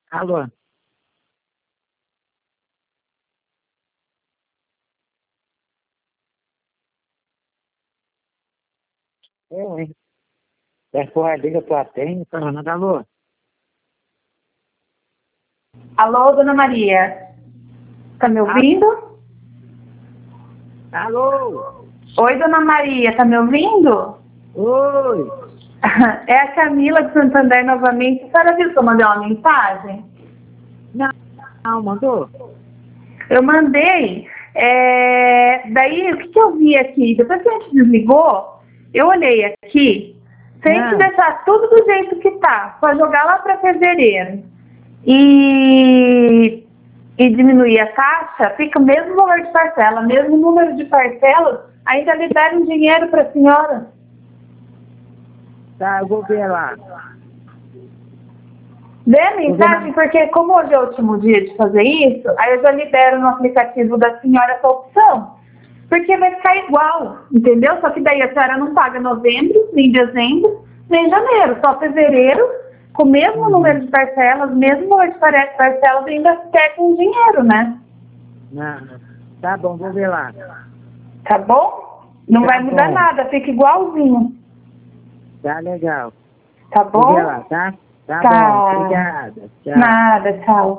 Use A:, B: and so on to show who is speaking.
A: Alô? Oi. Depois liga pra atende, falando, alô?
B: Alô, dona Maria. Tá me ouvindo?
A: Alô?
B: Oi, dona Maria, tá me ouvindo?
A: Oi.
B: É a Camila de Santander novamente. A senhora viu que eu mandei uma mensagem?
A: Não, mandou?
B: Eu mandei. Daí, o que eu vi aqui? Depois que a gente desligou, eu olhei aqui. Se a gente deixar tudo do jeito que tá, só jogar lá para fevereiro e diminuir a taxa, fica o mesmo valor de parcela, mesmo número de parcelas, ainda libera um dinheiro para a senhora.
A: Tá, eu vou ver lá.
B: Dê a mensagem, porque como hoje é o último dia de fazer isso, aí eu já libero no aplicativo da senhora essa opção. Porque vai ficar igual, entendeu? Só que daí a senhora não paga novembro, nem dezembro, nem janeiro. Só fevereiro, com o mesmo número de parcelas, mesmo número de parcelas, ainda quer com dinheiro, né?
A: Não. Tá bom, vou ver lá.
B: Tá bom? Não vai mudar nada, fica igualzinho.
A: Tá legal.
B: Tá
A: Vou ver
B: bom?
A: lá, tá? Tá
B: Tá.
A: bom, obrigada. Tchau.
B: Nada, tchau.